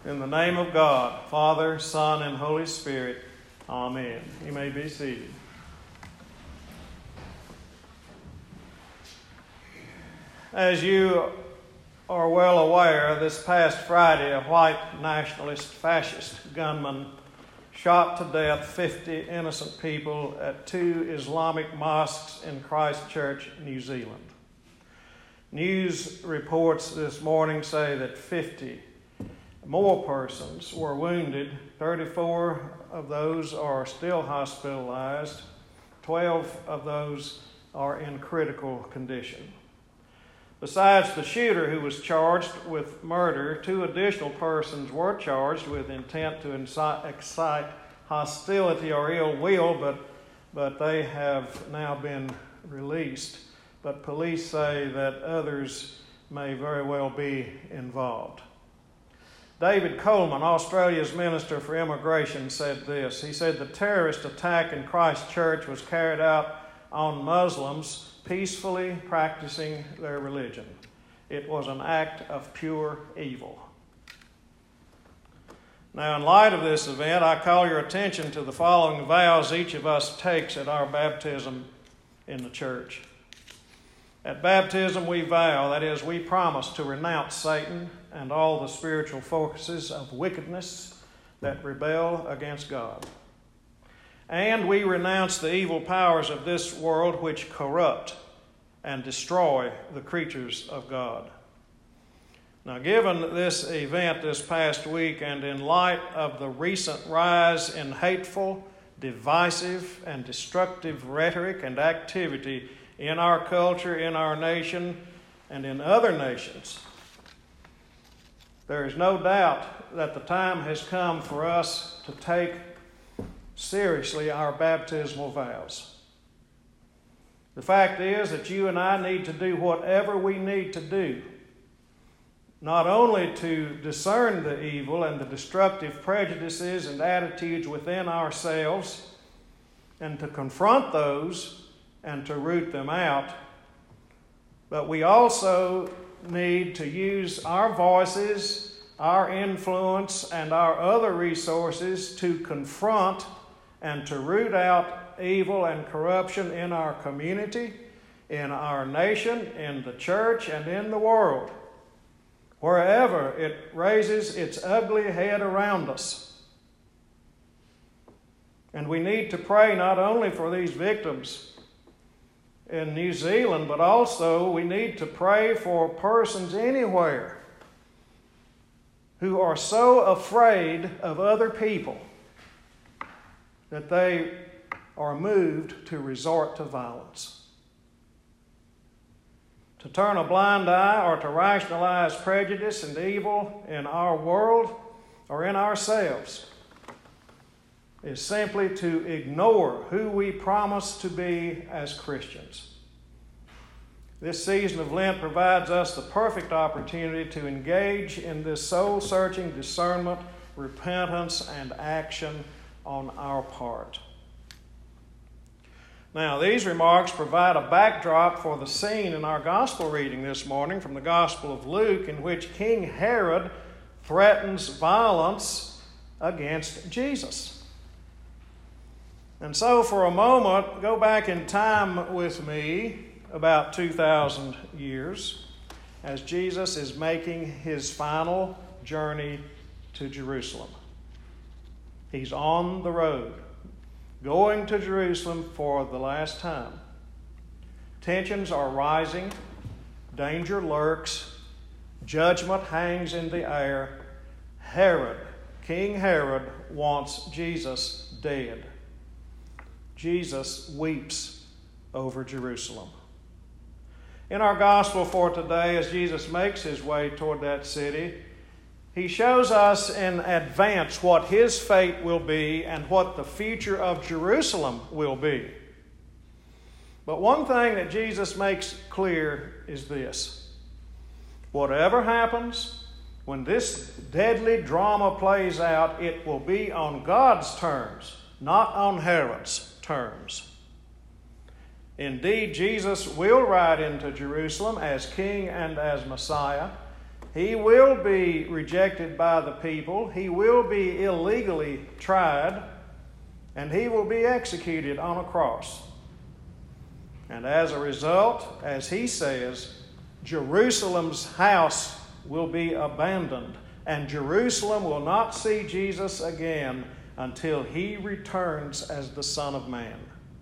In the name of God, Father, Son, and Holy Spirit. Amen. You may be seated. As you are well aware, this past Friday, a white nationalist fascist gunman shot to death 50 innocent people at 2 Islamic mosques in Christchurch, New Zealand. News reports this morning say that 50 more persons were wounded. 34 of those are still hospitalized. 12 of those are in critical condition. Besides the shooter, who was charged with murder, 2 additional persons were charged with intent to excite hostility or ill will, but they have now been released. But police say that others may very well be involved. David Coleman, Australia's Minister for Immigration, said this. He said the terrorist attack in Christchurch was carried out on Muslims peacefully practicing their religion. It was an act of pure evil. Now, in light of this event, I call your attention to the following vows each of us takes at our baptism in the church. At baptism, we vow, that is, we promise to renounce Satan and all the spiritual forces of wickedness that rebel against God. And we renounce the evil powers of this world which corrupt and destroy the creatures of God. Now, given this event this past week, and in light of the recent rise in hateful, divisive, and destructive rhetoric and activity in our culture, in our nation, and in other nations, there is no doubt that the time has come for us to take seriously our baptismal vows. The fact is that you and I need to do whatever we need to do, not only to discern the evil and the destructive prejudices and attitudes within ourselves and to confront those and to root them out, but we also need to use our voices, our influence, and our other resources to confront and to root out evil and corruption in our community, in our nation, in the church, and in the world, wherever it raises its ugly head around us. And we need to pray not only for these victims in New Zealand, but also we need to pray for persons anywhere who are so afraid of other people that they are moved to resort to violence. To turn a blind eye or to rationalize prejudice and evil in our world or in ourselves is simply to ignore who we promise to be as Christians. This season of Lent provides us the perfect opportunity to engage in this soul-searching discernment, repentance, and action on our part. Now, these remarks provide a backdrop for the scene in our gospel reading this morning from the Gospel of Luke, in which King Herod threatens violence against Jesus. And so for a moment, go back in time with me about 2,000 years as Jesus is making his final journey to Jerusalem. He's on the road, going to Jerusalem for the last time. Tensions are rising, danger lurks, judgment hangs in the air. King Herod wants Jesus dead. Jesus weeps over Jerusalem. In our gospel for today, as Jesus makes his way toward that city, he shows us in advance what his fate will be and what the future of Jerusalem will be. But one thing that Jesus makes clear is this: whatever happens, when this deadly drama plays out, it will be on God's terms, not on Herod's terms. Indeed, Jesus will ride into Jerusalem as King and as Messiah, He will be rejected by the people. He will be illegally tried. And he will be executed on a cross. And as a result, as he says, Jerusalem's house will be abandoned. And Jerusalem will not see Jesus again until he returns as the Son of Man.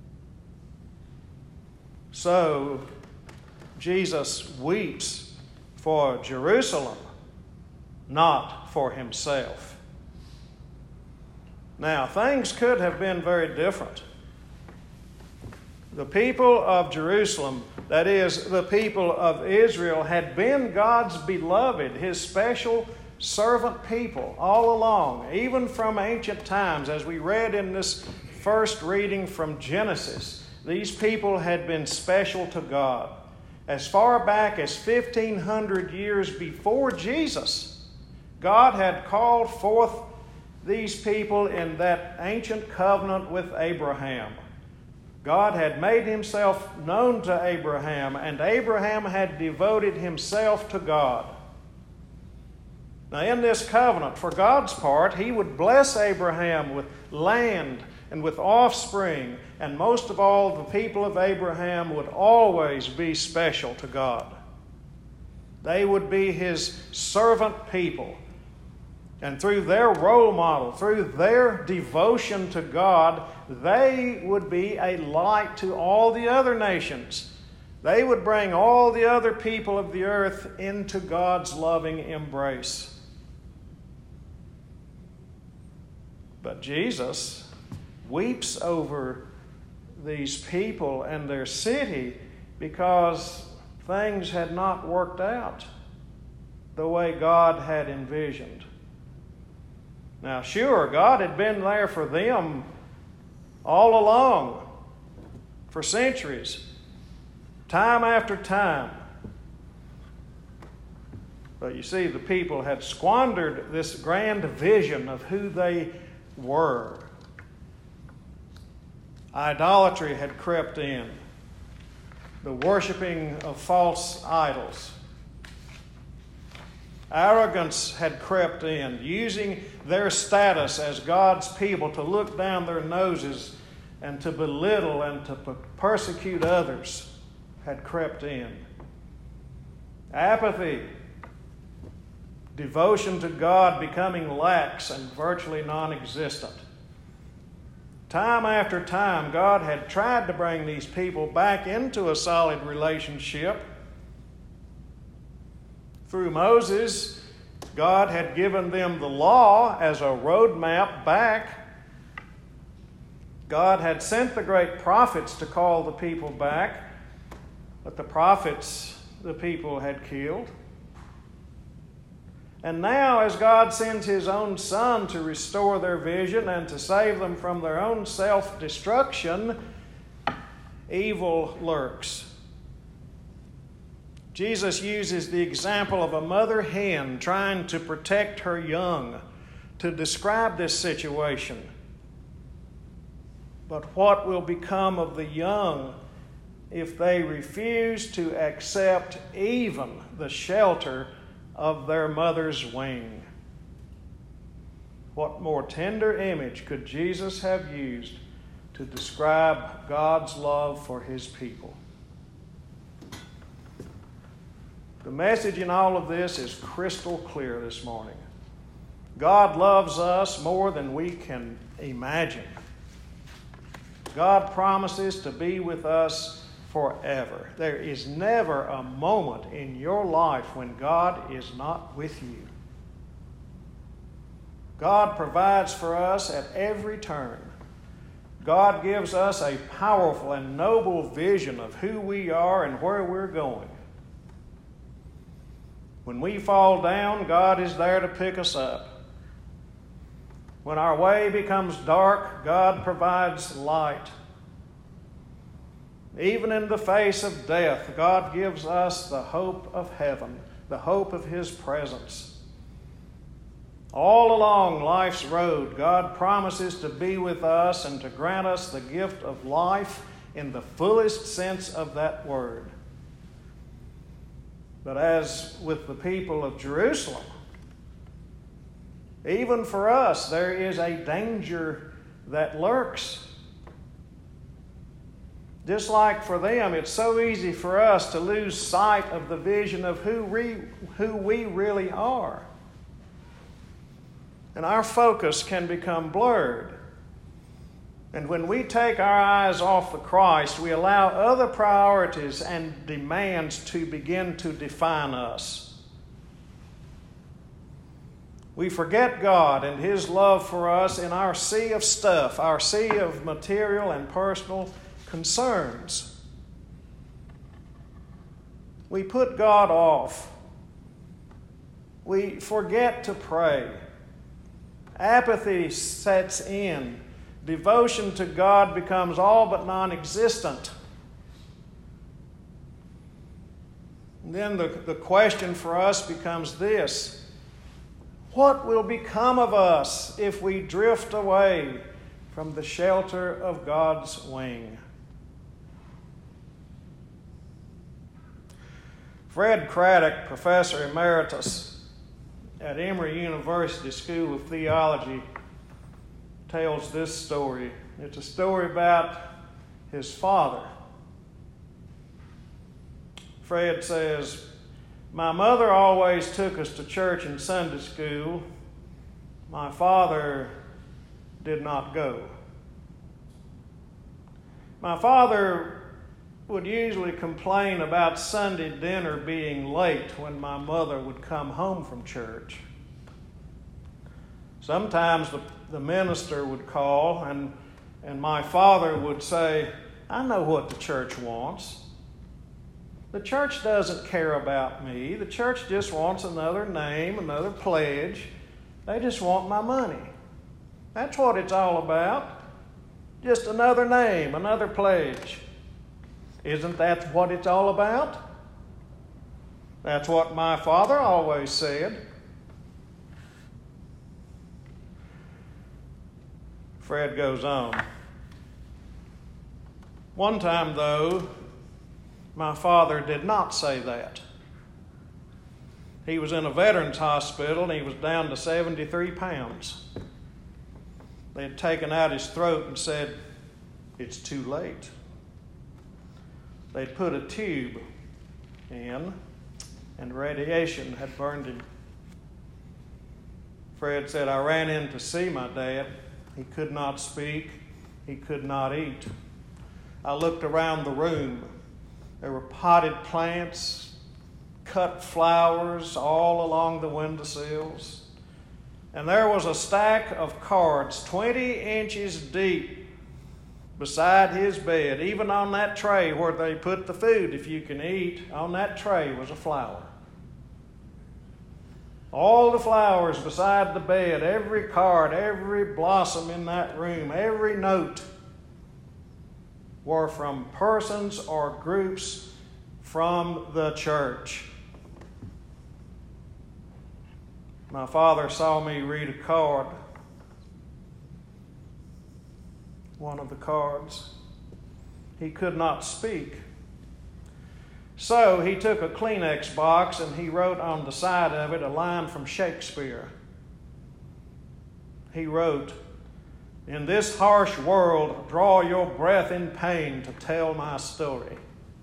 So, Jesus weeps for Jerusalem, not for himself. Now, things could have been very different. The people of Jerusalem, that is, the people of Israel, had been God's beloved, his special servant people all along, even from ancient times. As we read in this first reading from Genesis, these people had been special to God. As far back as 1,500 years before Jesus, God had called forth these people in that ancient covenant with Abraham. God had made himself known to Abraham, and Abraham had devoted himself to God. Now, in this covenant, for God's part, he would bless Abraham with land and with offspring, and most of all, the people of Abraham would always be special to God. They would be his servant people. And through their role model, through their devotion to God, they would be a light to all the other nations. They would bring all the other people of the earth into God's loving embrace. But Jesus weeps over these people and their city because things had not worked out the way God had envisioned. Now, sure, God had been there for them all along, for centuries, time after time. But you see, the people had squandered this grand vision of who they were. Idolatry had crept in, the worshiping of false idols. Arrogance had crept in, using their status as God's people to look down their noses and to belittle and to persecute others had crept in. Apathy, devotion to God becoming lax and virtually non-existent. Time after time, God had tried to bring these people back into a solid relationship. Through Moses, God had given them the law as a roadmap back. God had sent the great prophets to call the people back, but the prophets the people had killed. And now, as God sends his own Son to restore their vision and to save them from their own self-destruction, evil lurks. Jesus uses the example of a mother hen trying to protect her young to describe this situation. But what will become of the young if they refuse to accept even the shelter of their mother's wing? What more tender image could Jesus have used to describe God's love for his people? The message in all of this is crystal clear this morning. God loves us more than we can imagine. God promises to be with us forever. There is never a moment in your life when God is not with you. God provides for us at every turn. God gives us a powerful and noble vision of who we are and where we're going. When we fall down, God is there to pick us up. When our way becomes dark, God provides light. Even in the face of death, God gives us the hope of heaven, the hope of his presence. All along life's road, God promises to be with us and to grant us the gift of life in the fullest sense of that word. But as with the people of Jerusalem, even for us, there is a danger that lurks. Just like for them, it's so easy for us to lose sight of the vision of who we really are. And our focus can become blurred. And when we take our eyes off the Christ, we allow other priorities and demands to begin to define us. We forget God and His love for us in our sea of stuff, our sea of material and personal concerns. We put God off. We forget to pray. Apathy sets in. Devotion to God becomes all but non-existent. And then the question for us becomes this: what will become of us if we drift away from the shelter of God's wing? Fred Craddock, Professor Emeritus at Emory University School of Theology, tells this story. It's a story about his father. Fred says, "My mother always took us to church and Sunday school. My father did not go. My father would usually complain about Sunday dinner being late when my mother would come home from church. Sometimes the minister would call and my father would say, 'I know what the church wants. The church doesn't care about me. The church just wants another name, another pledge. They just want my money. That's what it's all about. Just another name, another pledge.' Isn't that what it's all about? That's what my father always said." Fred goes on. "One time, though, my father did not say that. He was in a veterans hospital and he was down to 73 pounds. They had taken out his throat and said, 'It's too late.' They'd put a tube in and radiation had burned him. Fred said, 'I ran in to see my dad. He could not speak. He could not eat. I looked around the room. There were potted plants, cut flowers all along the windowsills. And there was a stack of cards 20 inches deep beside his bed. Even on that tray where they put the food, if you can eat, on that tray was a flower. All the flowers beside the bed, every card, every blossom in that room, every note were from persons or groups from the church. My father saw me read a card, one of the cards. He could not speak. So he took a Kleenex box and he wrote on the side of it a line from Shakespeare. He wrote, 'In this harsh world, draw your breath in pain to tell my story.'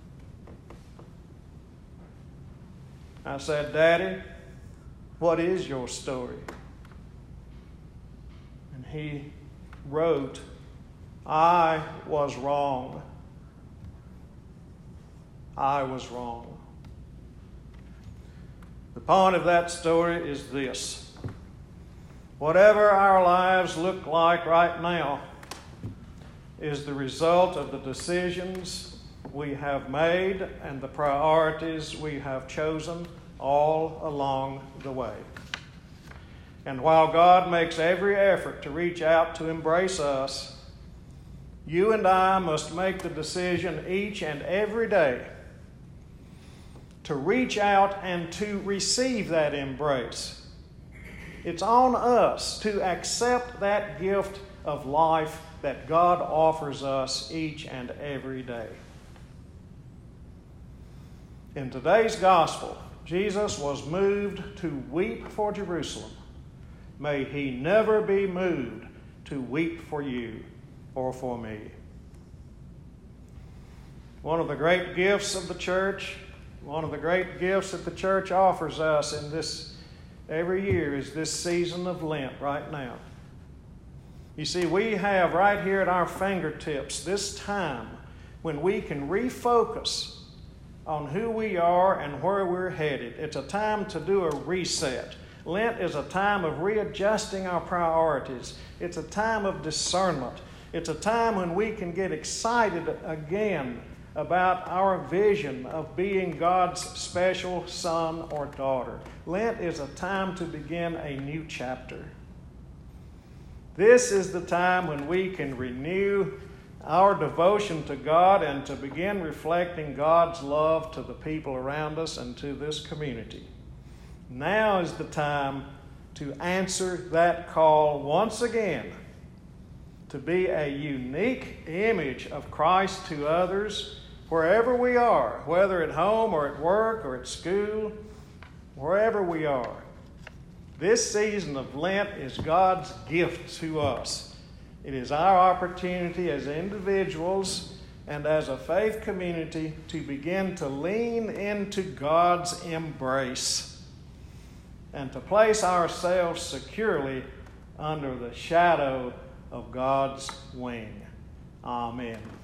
I said, 'Daddy, what is your story?' And he wrote, 'I was wrong. I was wrong.' The point of that story is this: whatever our lives look like right now is the result of the decisions we have made and the priorities we have chosen all along the way. And while God makes every effort to reach out to embrace us, you and I must make the decision each and every day to reach out and to receive that embrace. It's on us to accept that gift of life that God offers us each and every day. In today's gospel, Jesus was moved to weep for Jerusalem. May he never be moved to weep for you or for me. One of the great gifts of the church, one of the great gifts that the church offers us in this every year is this season of Lent right now. You see, we have right here at our fingertips this time when we can refocus on who we are and where we're headed. It's a time to do a reset. Lent is a time of readjusting our priorities. It's a time of discernment. It's a time when we can get excited again about our vision of being God's special son or daughter. Lent is a time to begin a new chapter. This is the time when we can renew our devotion to God and to begin reflecting God's love to the people around us and to this community. Now is the time to answer that call once again to be a unique image of Christ to others wherever we are, whether at home or at work or at school, wherever we are. This season of Lent is God's gift to us. It is our opportunity as individuals and as a faith community to begin to lean into God's embrace and to place ourselves securely under the shadow of God's wing. Amen.